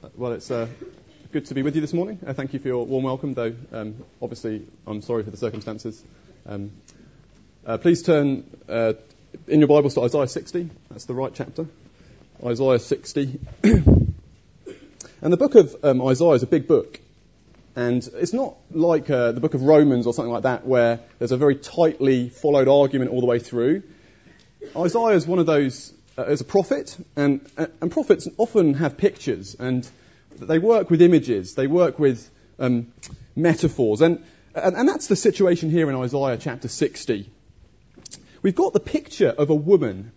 Well, it's good to be with you this morning. Thank you for your warm welcome, though obviously I'm sorry for the circumstances. Please turn in your Bibles to Isaiah 60. That's the right chapter. Isaiah 60. And the book of Isaiah is a big book. And it's not like the book of Romans or something like that, where there's a very tightly followed argument all the way through. Isaiah is one of those, as a prophet, and prophets often have pictures, and they work with images, they work with metaphors, and that's the situation here in Isaiah chapter 60. We've got the picture of a woman,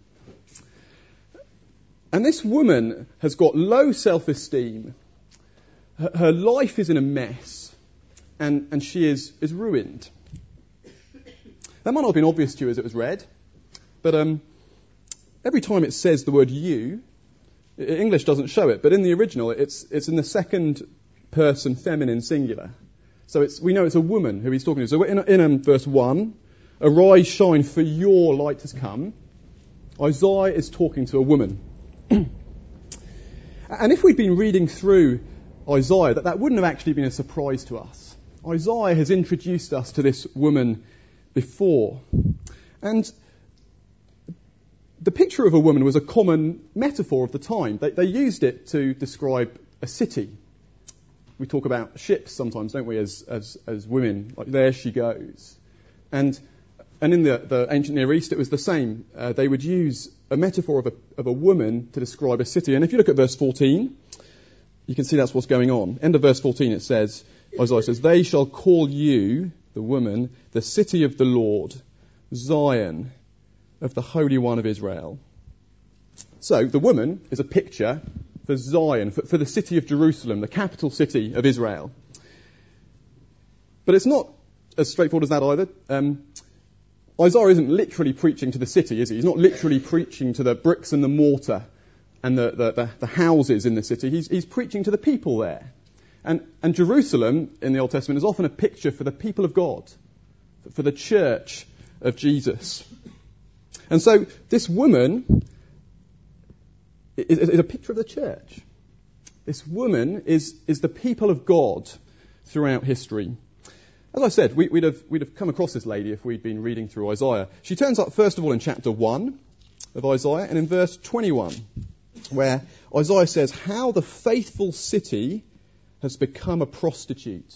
and this woman has got low self-esteem. Her life is in a mess, and she is ruined. That might not have been obvious to you as it was read, but every time it says the word you, English doesn't show it, but in the original it's in the second person feminine singular. So we know it's a woman who he's talking to. So in verse 1, arise, shine, for your light has come. Isaiah is talking to a woman. And if we'd been reading through Isaiah, that wouldn't have actually been a surprise to us. Isaiah has introduced us to this woman before. And the picture of a woman was a common metaphor of the time. They used it to describe a city. We talk about ships sometimes, don't we, as women, like there she goes. And in the ancient Near East, it was the same. They would use a metaphor of a woman to describe a city. And if you look at verse 14, you can see that's what's going on. End of verse 14, it says, Isaiah says, they shall call you, the woman, the city of the Lord, Zion, of the Holy One of Israel. So the woman is a picture for Zion, for the city of Jerusalem, the capital city of Israel. But it's not as straightforward as that either. Isaiah isn't literally preaching to the city, is he? He's not literally preaching to the bricks and the mortar and the houses in the city. He's preaching to the people there. And Jerusalem in the Old Testament is often a picture for the people of God, for the church of Jesus. And so this woman is a picture of the church. This woman is the people of God throughout history. As I said, we'd have come across this lady if we'd been reading through Isaiah. She turns up first of all in chapter 1 of Isaiah and in verse 21, where Isaiah says, how the faithful city has become a prostitute.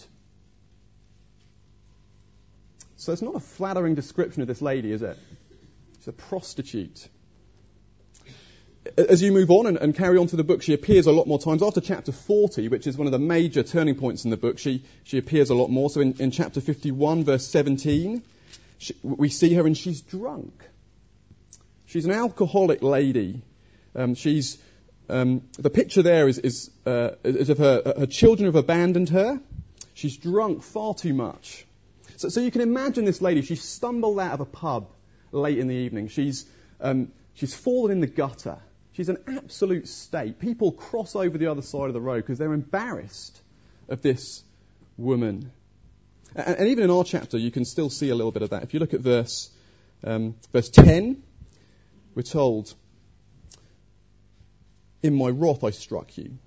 So it's not a flattering description of this lady, is it? She's a prostitute. As you move on and carry on through the book, she appears a lot more times. After chapter 40, which is one of the major turning points in the book, she appears a lot more. So in chapter 51, verse 17, we see her and she's drunk. She's an alcoholic lady. The picture there is if her children have abandoned her. She's drunk far too much. So you can imagine this lady. She stumbled out of a pub late in the evening. She's fallen in the gutter. She's an absolute state. People cross over the other side of the road because they're embarrassed of this woman. And even in our chapter, you can still see a little bit of that. If you look at verse 10, we're told, in my wrath I struck you.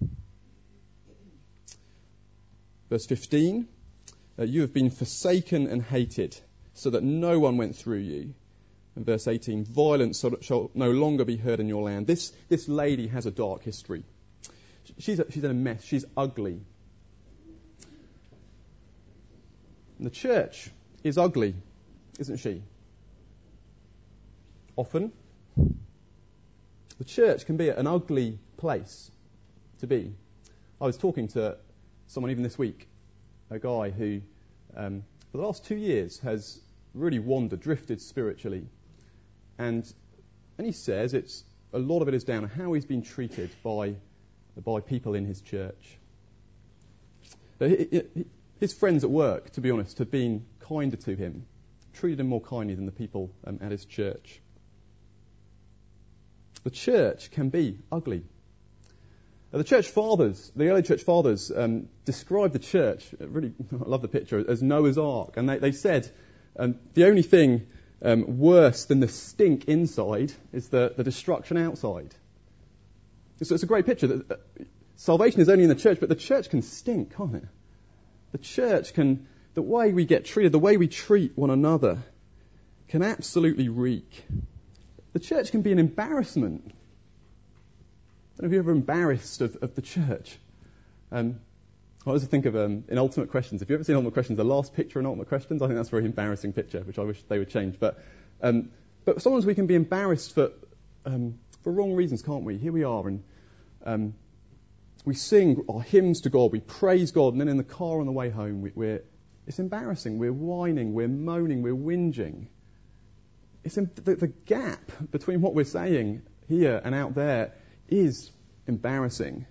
Verse 15, you have been forsaken and hated, so that no one went through you. And verse 18, violence shall no longer be heard in your land. This lady has a dark history. She's in a mess. She's ugly. And the church is ugly, isn't she? Often. The church can be an ugly place to be. I was talking to someone even this week, a guy who for the last 2 years has really drifted spiritually. And he says a lot of it is down to how he's been treated by people in his church. His friends at work, to be honest, have been kinder to him, treated him more kindly than the people at his church. The church can be ugly. The early church fathers described the church, really, I love the picture, as Noah's Ark. And they said the only thing worse than the stink inside is the destruction outside. So it's a great picture. salvation is only in the church, but the church can stink, can't it? The church can, the way we get treated, the way we treat one another can absolutely reek. The church can be an embarrassment. I don't know if you're ever embarrassed of the church. I always think of in Ultimate Questions. Have you ever seen Ultimate Questions? The last picture in Ultimate Questions, I think that's a very embarrassing picture, which I wish they would change. But sometimes we can be embarrassed for wrong reasons, can't we? Here we are, and we sing our hymns to God, we praise God, and then in the car on the way home, it's embarrassing. We're whining, we're moaning, we're whinging. It's the gap between what we're saying here and out there is embarrassing.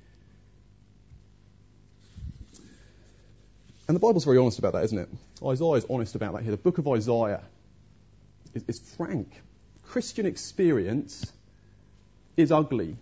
And the Bible's very honest about that, isn't it? Isaiah is honest about that here. The book of Isaiah is frank. Christian experience is ugly.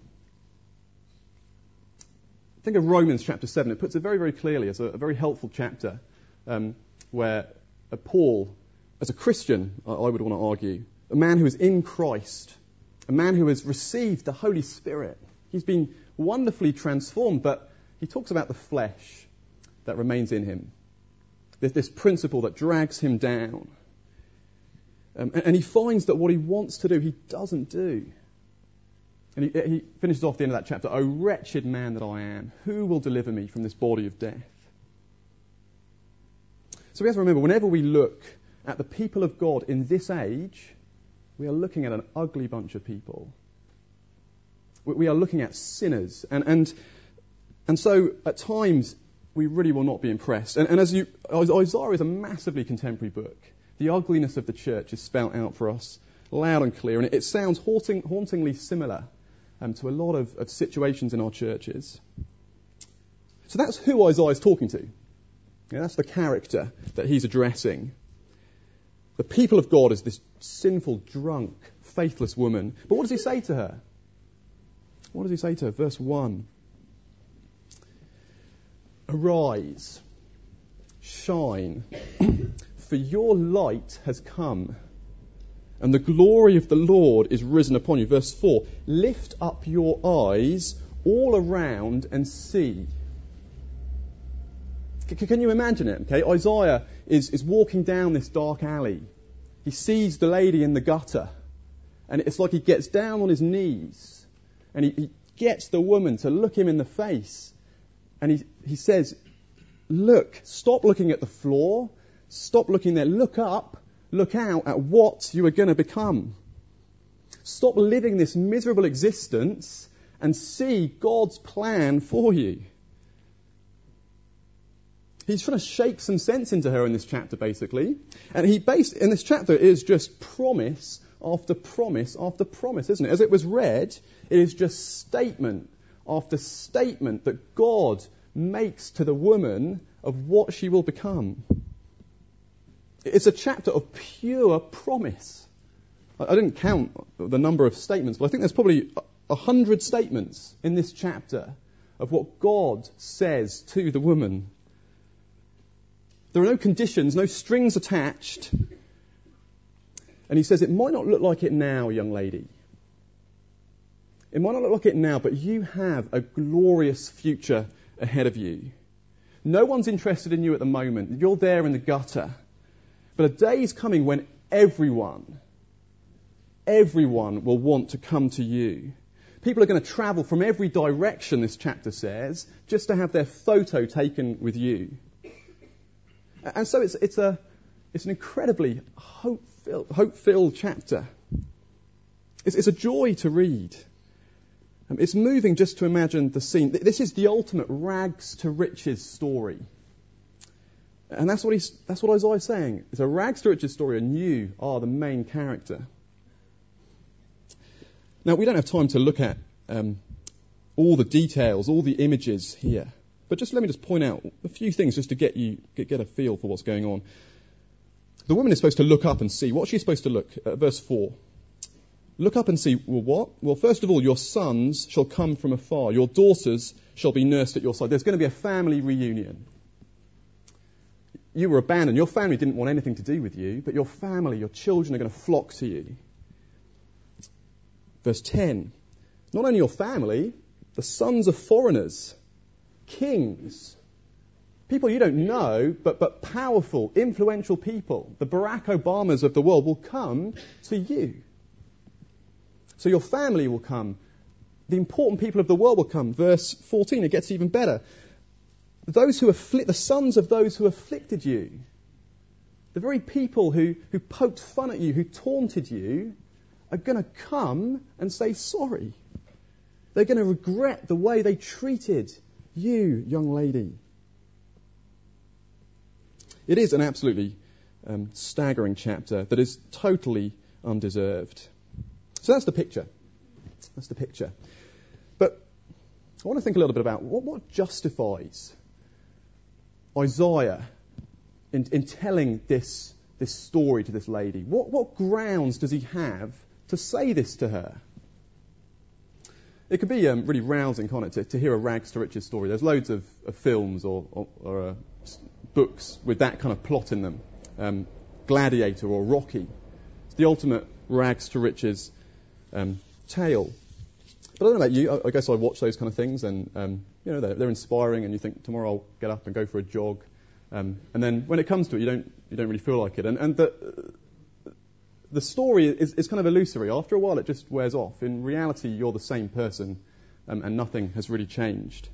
Think of Romans chapter 7. It puts it very, very clearly. It's a very helpful chapter where Paul, as a Christian, I would want to argue, a man who is in Christ, a man who has received the Holy Spirit, he's been wonderfully transformed, but he talks about the flesh that remains in him. This principle that drags him down. And he finds that what he wants to do, he doesn't do. And he finishes off the end of that chapter, "O wretched man that I am, who will deliver me from this body of death?" So we have to remember, whenever we look at the people of God in this age, we are looking at an ugly bunch of people. We are looking at sinners. And so at times, we really will not be impressed. And Isaiah is a massively contemporary book. The ugliness of the church is spelt out for us loud and clear. And it sounds hauntingly similar to a lot of situations in our churches. So that's who Isaiah is talking to. Yeah, that's the character that he's addressing. The people of God is this sinful, drunk, faithless woman. But what does he say to her? What does he say to her? Verse 1. "Arise, shine, for your light has come, and the glory of the Lord is risen upon you." Verse 4, "Lift up your eyes all around and see." Can you imagine it? Okay, Isaiah is walking down this dark alley. He sees the lady in the gutter, and it's like he gets down on his knees, and he gets the woman to look him in the face, and he says, "Look, stop looking at the floor, stop looking there, look up, look out at what you are going to become. Stop living this miserable existence and see God's plan for you." He's trying to shake some sense into her in this chapter, basically. And in this chapter is just promise after promise after promise, isn't it? As it was read, it is just statement after statement that God makes to the woman of what she will become. It's a chapter of pure promise. I didn't count the number of statements, but I think there's probably 100 statements in this chapter of what God says to the woman. There are no conditions, no strings attached. And he says, it might not look like it now, young lady. It might not look like it now, but you have a glorious future ahead of you. No one's interested in you at the moment. You're there in the gutter. But a day is coming when everyone will want to come to you. People are going to travel from every direction, this chapter says, just to have their photo taken with you. And so it's an incredibly hope-filled chapter. It's a joy to read. It's moving just to imagine the scene. This is the ultimate rags to riches story. And that's what Isaiah's saying. It's a rags to riches story, and you are the main character. Now, we don't have time to look at all the details, all the images here. But let me just point out a few things just to get a feel for what's going on. The woman is supposed to look up and see. What's she supposed to look at? Verse 4. Look up and see, well, what? Well, first of all, your sons shall come from afar. Your daughters shall be nursed at your side. There's going to be a family reunion. You were abandoned. Your family didn't want anything to do with you, but your family, your children are going to flock to you. Verse 10. Not only your family, the sons of foreigners, kings, people you don't know, but powerful, influential people, the Barack Obamas of the world will come to you. So your family will come. The important people of the world will come. Verse 14, it gets even better. The sons of those who afflicted you, the very people who poked fun at you, who taunted you, are going to come and say sorry. They're going to regret the way they treated you, young lady. It is an absolutely staggering chapter that is totally undeserved. So that's the picture. That's the picture. But I want to think a little bit about what justifies Isaiah in telling this story to this lady. What grounds does he have to say this to her? It could be really rousing, can't it, to hear a rags to riches story. There's loads of films or books with that kind of plot in them. Gladiator or Rocky. It's the ultimate rags to riches tale. But I don't know about you. I guess I watch those kind of things, and they're inspiring, and you think tomorrow I'll get up and go for a jog. And then when it comes to it, you don't really feel like it. And the story is kind of illusory. After a while, it just wears off. In reality, you're the same person, and nothing has really changed.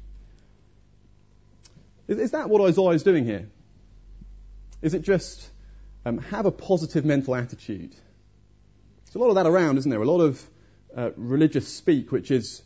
Is that what Isaiah is doing here? Is it just have a positive mental attitude? There's a lot of that around, isn't there? A lot of religious speak, which is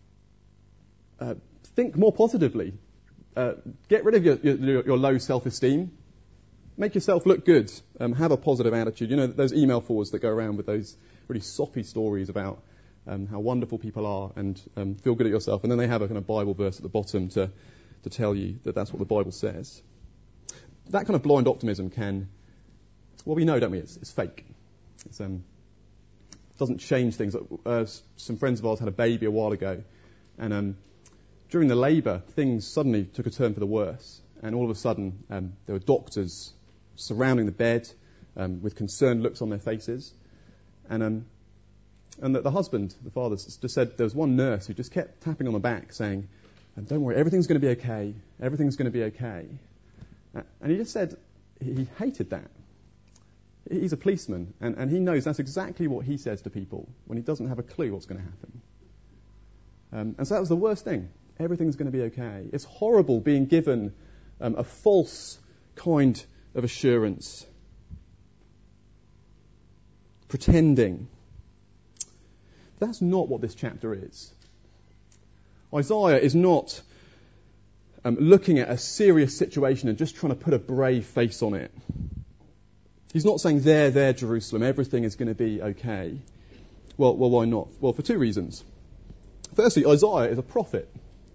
think more positively. Get rid of your low self-esteem. Make yourself look good. Have a positive attitude. You know, those email forwards that go around with those really soppy stories about how wonderful people are and feel good at yourself. And then they have a kind of Bible verse at the bottom to tell you that that's what the Bible says. That kind of blind optimism we know, don't we? It's fake. It doesn't change things. Some friends of ours had a baby a while ago, and during the labour, things suddenly took a turn for the worse. And all of a sudden, there were doctors surrounding the bed with concerned looks on their faces. And the husband, the father, just said there was one nurse who just kept tapping on the back saying, don't worry, everything's going to be okay. Everything's going to be okay. And he just said he hated that. He's a policeman, and he knows that's exactly what he says to people when he doesn't have a clue what's going to happen. And so that was the worst thing. Everything's going to be okay. It's horrible being given a false kind of assurance. Pretending. That's not what this chapter is. Isaiah is not looking at a serious situation and just trying to put a brave face on it. He's not saying, there, Jerusalem, everything is going to be okay. Well, why not? Well, for two reasons. Firstly, Isaiah is a prophet.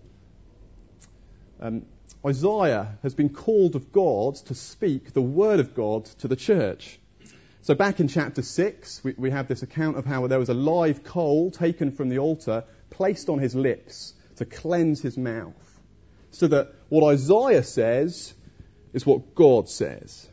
Isaiah has been called of God to speak the word of God to the church. So back in chapter 6, we have this account of how there was a live coal taken from the altar, placed on his lips to cleanse his mouth. So that what Isaiah says is what God says.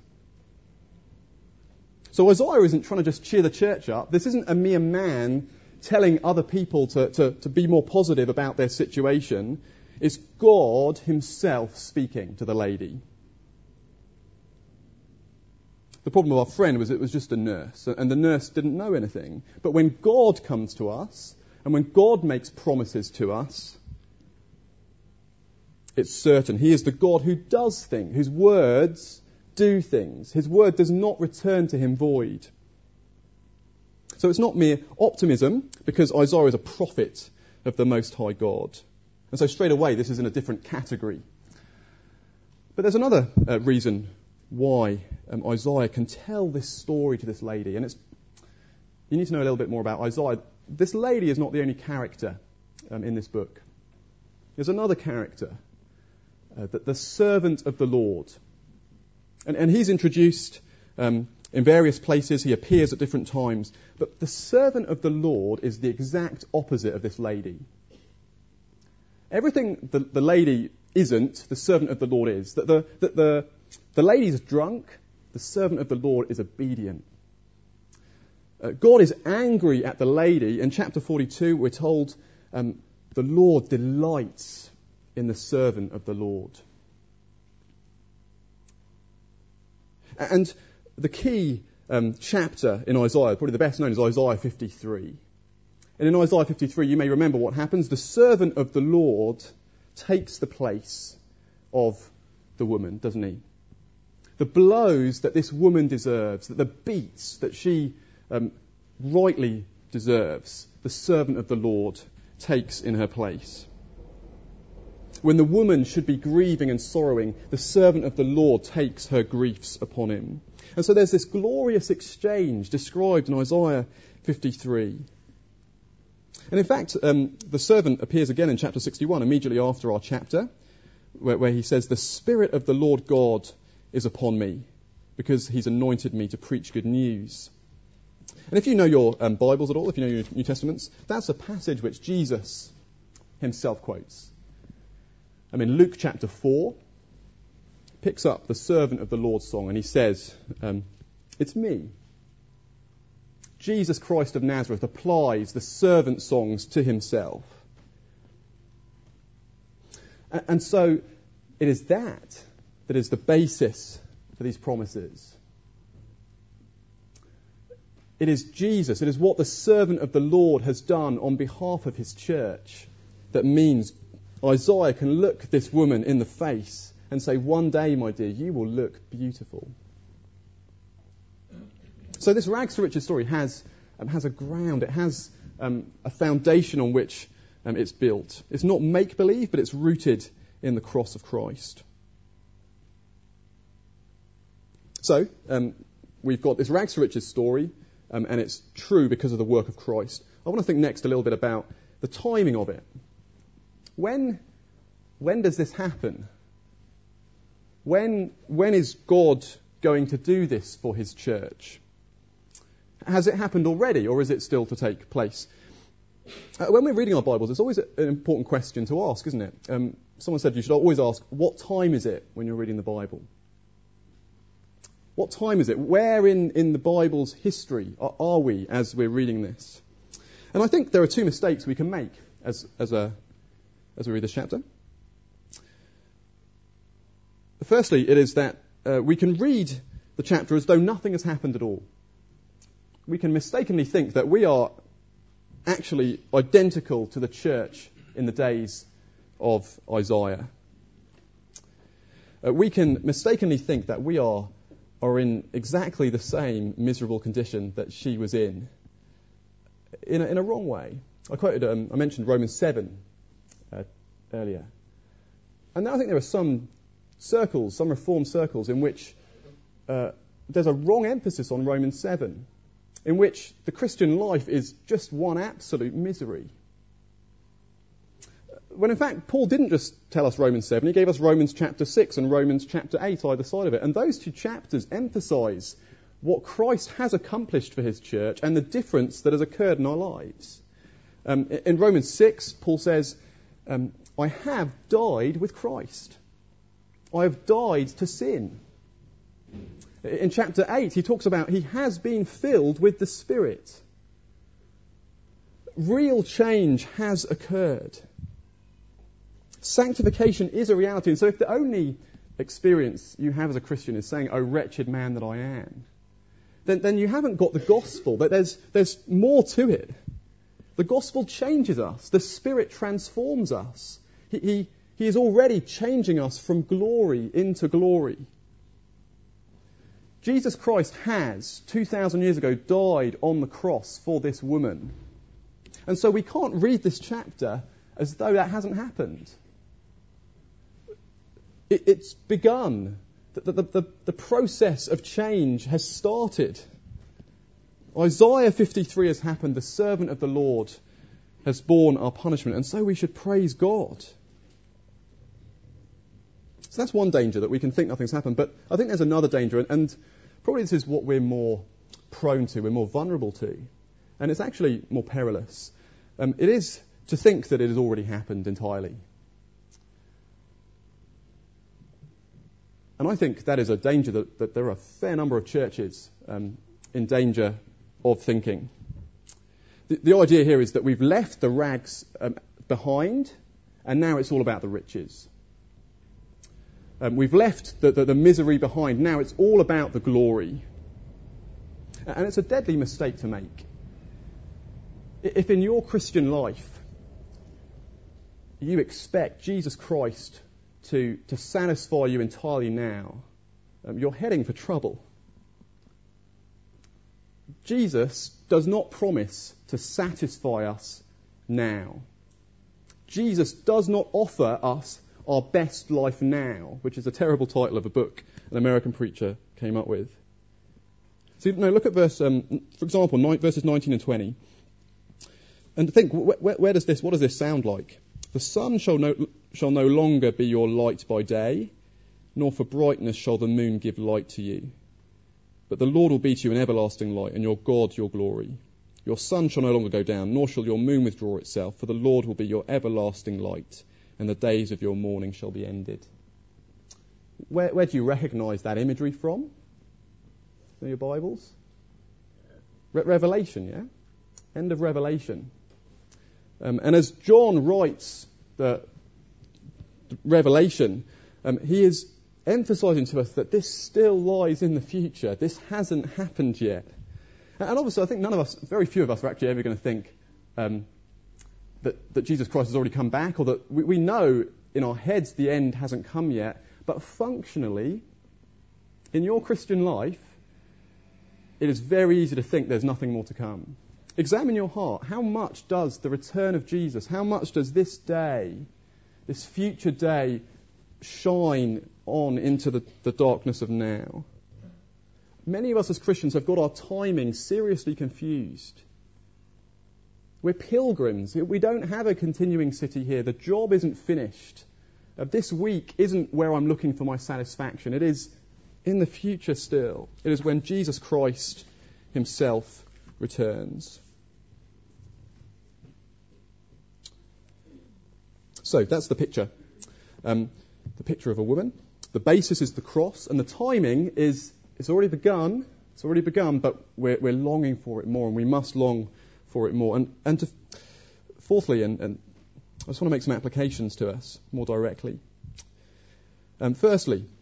So Isaiah isn't trying to just cheer the church up. This isn't a mere man telling other people to be more positive about their situation. It's God himself speaking to the lady. The problem with our friend was it was just a nurse, and the nurse didn't know anything. But when God comes to us, and when God makes promises to us, it's certain. He is the God who does things, whose words do things. His word does not return to him void. So it's not mere optimism, because Isaiah is a prophet of the Most High God. And so straight away, this is in a different category. But there's another reason why Isaiah can tell this story to this lady. And you need to know a little bit more about Isaiah. This lady is not the only character in this book. There's another character, the servant of the Lord. And he's introduced in various places. He appears at different times. But the servant of the Lord is the exact opposite of this lady. Everything the lady isn't, the servant of the Lord is. The lady's drunk, the servant of the Lord is obedient. God is angry at the lady. In chapter 42, we're told The Lord delights in the servant of the Lord. And the key chapter in Isaiah, probably the best known, is Isaiah 53. And in Isaiah 53, you may remember what happens. The servant of the Lord takes the place of the woman, doesn't he? The blows that this woman deserves, that the beats that she rightly deserves, the servant of the Lord takes in her place. When the woman should be grieving and sorrowing, the servant of the Lord takes her griefs upon him. And so there's this glorious exchange described in Isaiah 53. And in fact, the servant appears again in chapter 61, immediately after our chapter, where he says, "The Spirit of the Lord God is upon me, because he's anointed me to preach good news." And if you know your Bibles at all, if you know your New Testaments, that's a passage which Jesus himself quotes. I mean, Luke chapter 4 picks up the servant of the Lord song, and he says, "It's me." Jesus Christ of Nazareth applies the servant songs to himself. And so it is that is the basis for these promises. It is Jesus, it is what the servant of the Lord has done on behalf of his church that means Isaiah can look this woman in the face and say, "One day, my dear, you will look beautiful." So this rags to riches story has a ground, it has a foundation on which it's built. It's not make-believe, but it's rooted in the cross of Christ. So we've got this rags to riches story, and it's true because of the work of Christ. I want to think next a little bit about the timing of it. When does this happen? When is God going to do this for his church? Has it happened already, or is it still to take place? When we're reading our Bibles, it's always an important question to ask, isn't it? Someone said you should always ask, what time is it when you're reading the Bible? What time is it? Where in the Bible's history are we as we're reading this? And I think there are two mistakes we can make as we read this chapter. Firstly, it is that we can read the chapter as though nothing has happened at all. We can mistakenly think that we are actually identical to the church in the days of Isaiah. We can mistakenly think that we are in exactly the same miserable condition that she was in a wrong way. I mentioned Romans 7 earlier. And I think there are some Reformed circles, in which there's a wrong emphasis on Romans 7, in which the Christian life is just one absolute misery. When in fact, Paul didn't just tell us Romans 7, he gave us Romans chapter 6 and Romans chapter 8 either side of it. And those two chapters emphasise what Christ has accomplished for his church and the difference that has occurred in our lives. In Romans 6, Paul says, I have died with Christ. I have died to sin. In chapter 8, he talks about he has been filled with the Spirit. Real change has occurred. Sanctification is a reality. And so if the only experience you have as a Christian is saying, "Oh, wretched man that I am," then you haven't got the gospel. There's more to it. The gospel changes us. The Spirit transforms us. He is already changing us from glory into glory. Jesus Christ has, 2,000 years ago, died on the cross for this woman. And so we can't read this chapter as though that hasn't happened. It's begun. The process of change has started. Isaiah 53 has happened. The servant of the Lord has borne our punishment. And so we should praise God. So that's one danger, that we can think nothing's happened. But I think there's another danger, and probably this is what we're more prone to, we're more vulnerable to. And it's actually more perilous. It is to think that it has already happened entirely. And I think that is a danger that there are a fair number of churches in danger of thinking. The idea here is that we've left the rags behind, and now it's all about the riches. We've left the misery behind. Now it's all about the glory. And it's a deadly mistake to make. If in your Christian life you expect Jesus Christ to satisfy you entirely now, you're heading for trouble. Jesus does not promise to satisfy us now. Jesus does not offer us our best life now, which is a terrible title of a book an American preacher came up with. So, no, look at verse, for example, verses 19 and 20. And think, what does this sound like? The sun shall no longer be your light by day, nor for brightness shall the moon give light to you. But the Lord will be to you an everlasting light, and your God your glory. Your sun shall no longer go down, nor shall your moon withdraw itself, for the Lord will be your everlasting light, and the days of your mourning shall be ended. Where do you recognise that imagery from? In your Bibles? Revelation, yeah? End of Revelation. And as John writes the Revelation, he is emphasising to us that this still lies in the future. This hasn't happened yet. And obviously, I think very few of us are actually ever going to think that Jesus Christ has already come back, or that we know in our heads the end hasn't come yet. But functionally, in your Christian life, it is very easy to think there's nothing more to come. Examine your heart. How much does the return of Jesus, how much does this day, this future day, shine on into the darkness of now? Many of us as Christians have got our timing seriously confused. We're pilgrims. We don't have a continuing city here. The job isn't finished. This week isn't where I'm looking for my satisfaction. It is in the future still. It is when Jesus Christ himself returns. So that's the picture. The picture of a woman. The basis is the cross, and the timing is it's already begun. It's already begun, but we're longing for it more, and we must long for it more. And fourthly, and I just want to make some applications to us more directly. Firstly,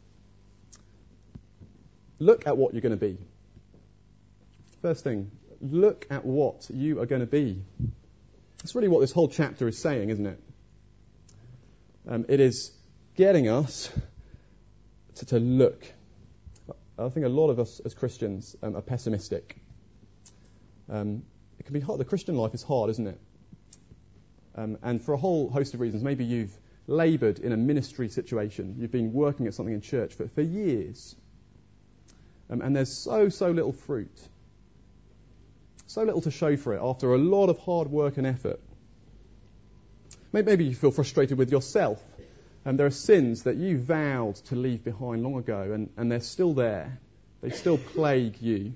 look at what you're going to be. First thing, look at what you are going to be. That's really what this whole chapter is saying, isn't it? It is getting us to look. I think a lot of us as Christians are pessimistic. It can be hard. The Christian life is hard, isn't it? And for a whole host of reasons. Maybe you've laboured in a ministry situation. You've been working at something in church for years. And there's so little fruit. So little to show for it after a lot of hard work and effort. Maybe you feel frustrated with yourself. There are sins that you vowed to leave behind long ago, and they're still there. They still plague you.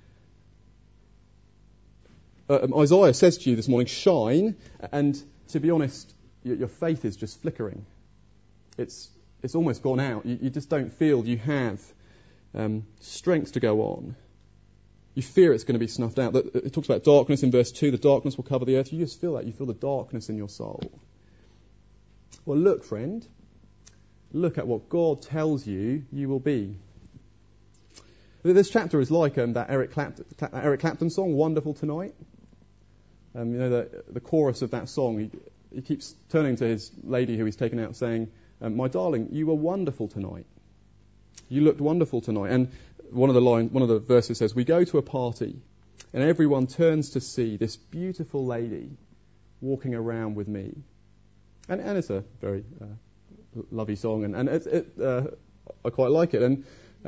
Isaiah says to you this morning, shine, and to be honest, your faith is just flickering. It's almost gone out. You just don't feel you have strength to go on. You fear it's going to be snuffed out. It talks about darkness in verse 2. The darkness will cover the earth. You just feel that. You feel the darkness in your soul. Well, look, friend. Look at what God tells you will be. This chapter is like that Eric Clapton song, Wonderful Tonight. The chorus of that song, he keeps turning to his lady who he's taken out saying, my darling, you were wonderful tonight. You looked wonderful tonight. And one of the verses says, we go to a party and everyone turns to see this beautiful lady walking around with me. And it's a very lovely song, and I quite like it.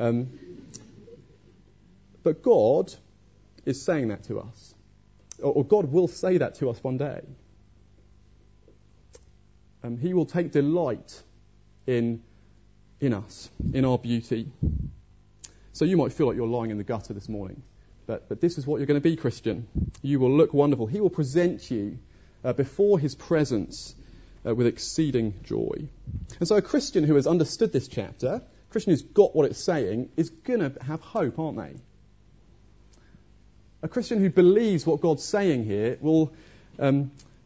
But God is saying that to us, or God will say that to us one day. He will take delight in us, in our beauty. So you might feel like you're lying in the gutter this morning, but this is what you're going to be, Christian. You will look wonderful. He will present you before his presence with exceeding joy. And so a Christian who has understood this chapter, a Christian who's got what it's saying, is going to have hope, aren't they? A Christian who believes what God's saying here will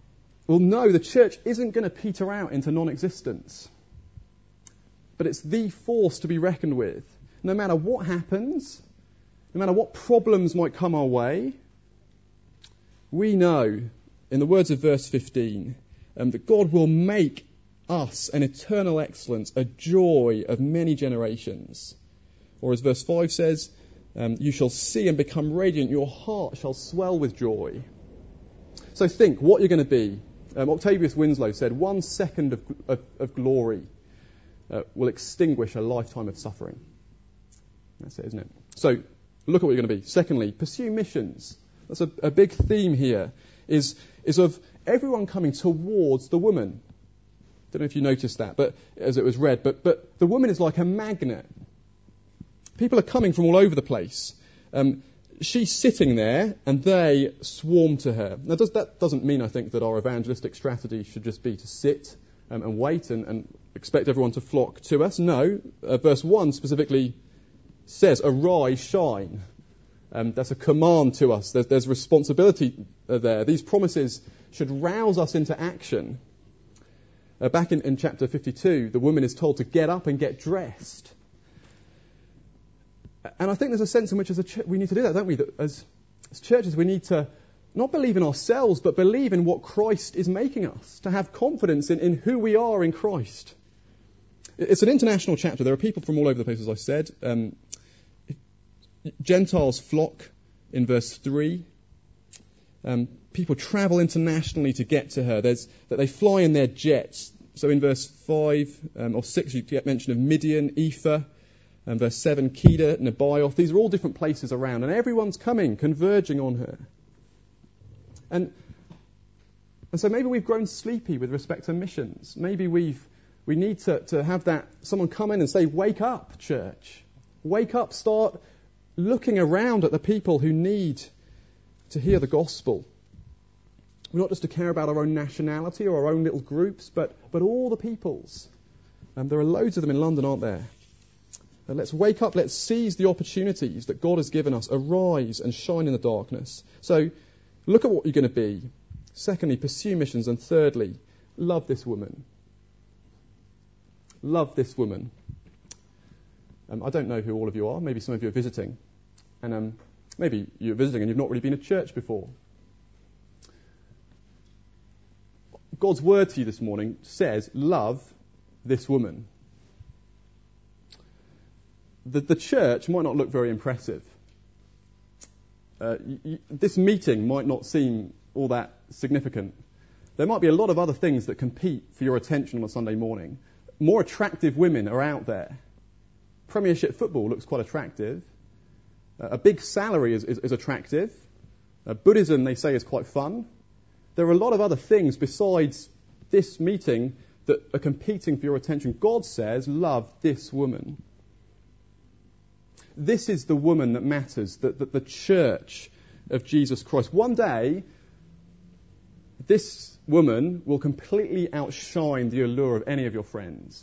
will know the church isn't going to peter out into non-existence. But it's the force to be reckoned with. No matter what happens, no matter what problems might come our way, we know, in the words of verse 15, that God will make us an eternal excellence, a joy of many generations. Or as verse 5 says, you shall see and become radiant, your heart shall swell with joy. So think what you're going to be. Octavius Winslow said, 1 second of glory will extinguish a lifetime of suffering. That's it, isn't it? So look at what you're going to be. Secondly, pursue missions. That's a big theme here, is of everyone coming towards the woman. Don't know if you noticed that, but as it was read, but the woman is like a magnet. People are coming from all over the place. She's sitting there, and they swarm to her. Now, that doesn't mean, I think, that our evangelistic strategy should just be to sit and wait and expect everyone to flock to us. No, verse 1 specifically says, "Arise, shine." That's a command to us. There's responsibility there. These promises should rouse us into action. Back in chapter 52, the woman is told to get up and get dressed. And I think there's a sense in which as a church we need to do that, don't we? That as churches we need to not believe in ourselves, but believe in what Christ is making us, to have confidence in who we are in Christ. It's an international chapter. There are people from all over the place, as I said. Gentiles flock in verse 3. People travel internationally to get to her. That they fly in their jets. So in verse 5 or 6, you get mention of Midian, Ephah, and verse 7, Kedar, Nebaioth. These are all different places around, and everyone's coming, converging on her. And so maybe we've grown sleepy with respect to missions. Maybe we need to have that someone come in and say, "Wake up, church. Wake up, start looking around at the people who need to hear the gospel." We're not just to care about our own nationality or our own little groups, but all the peoples. There are loads of them in London, aren't there? Let's wake up, let's seize the opportunities that God has given us. Arise and shine in the darkness. So look at what you're going to be. Secondly, pursue missions. And thirdly, love this woman. Love this woman. I don't know who all of you are. Maybe some of you are visiting. And maybe you're visiting and you've not really been to church before. God's word to you this morning says, love this woman. The church might not look very impressive. This meeting might not seem all that significant. There might be a lot of other things that compete for your attention on a Sunday morning. More attractive women are out there. Premiership football looks quite attractive. A big salary is attractive. Buddhism, they say, is quite fun. There are a lot of other things besides this meeting that are competing for your attention. God says, love this woman. This is the woman that matters, the church of Jesus Christ. One day, this woman will completely outshine the allure of any of your friends.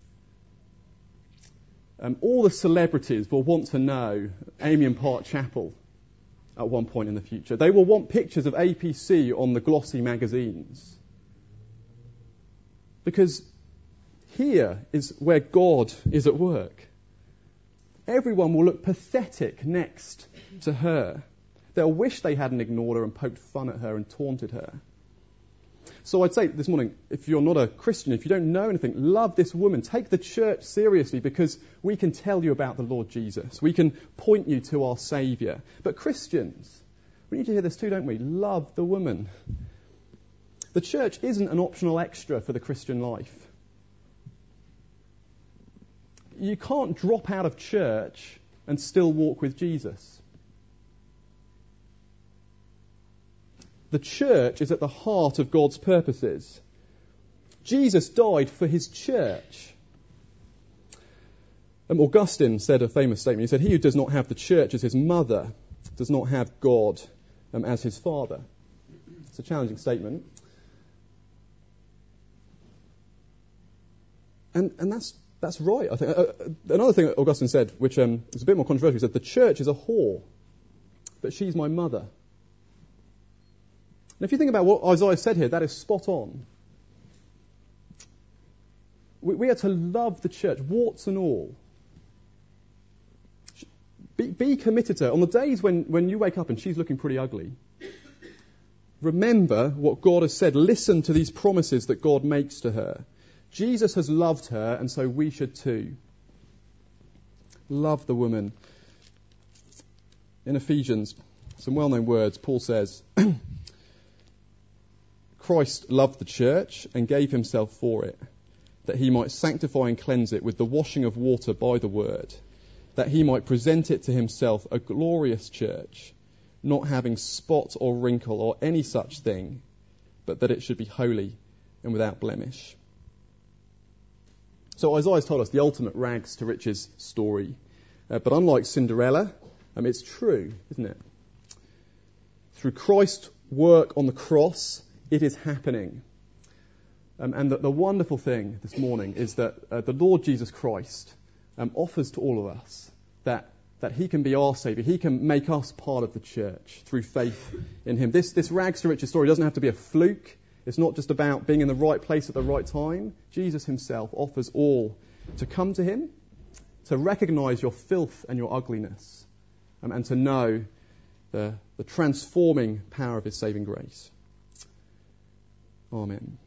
All the celebrities will want to know Amiens Park Chapel at one point in the future. They will want pictures of APC on the glossy magazines. Because here is where God is at work. Everyone will look pathetic next to her. They'll wish they hadn't ignored her and poked fun at her and taunted her. So I'd say this morning, if you're not a Christian, if you don't know anything, love this woman. Take the church seriously, because we can tell you about the Lord Jesus. We can point you to our Saviour. But Christians, we need to hear this too, don't we? Love the woman. The church isn't an optional extra for the Christian life. You can't drop out of church and still walk with Jesus. The church is at the heart of God's purposes. Jesus died for his church. Augustine said a famous statement. He said, "He who does not have the church as his mother does not have God as his father." It's a challenging statement. And that's right, I think. Another thing that Augustine said, which is a bit more controversial, he said, "The church is a whore, but she's my mother." And if you think about what Isaiah said here, that is spot on. We are to love the church, warts and all. Be committed to her. On the days when you wake up and she's looking pretty ugly, remember what God has said. Listen to these promises that God makes to her. Jesus has loved her, and so we should too. Love the woman. In Ephesians, some well-known words, Paul says, Christ loved the church and gave himself for it, that he might sanctify and cleanse it with the washing of water by the word, that he might present it to himself a glorious church, not having spot or wrinkle or any such thing, but that it should be holy and without blemish. So Isaiah's told us the ultimate rags to riches story. But unlike Cinderella, it's true, isn't it? Through Christ's work on the cross, it is happening. And the wonderful thing this morning is that the Lord Jesus Christ offers to all of us that he can be our Saviour. He can make us part of the church through faith in him. This rags to riches story doesn't have to be a fluke. It's not just about being in the right place at the right time. Jesus himself offers all to come to him, to recognise your filth and your ugliness, and to know the transforming power of his saving grace. Amen.